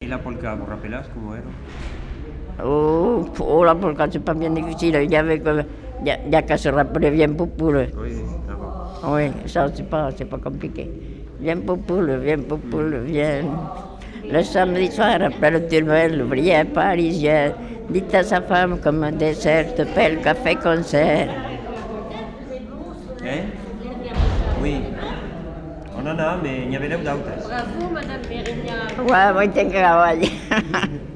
Et la polka, vous rappelez comment era? Oh, la polka, c'est pas bien difficile. Il y a qu'à se rappeler bien poupoule. Oui, d'accord. Oui, ça, c'est pas compliqué. Viens poupoule, viens. Le samedi soir, après le turbin, l'ouvrier parisien dit à sa femme comme un dessert, te paie le café concert. Hein? Oui. On en a, mais il y avait d'autres. Bravo, Madame Mérignac. Ouais, moi, t'es grave.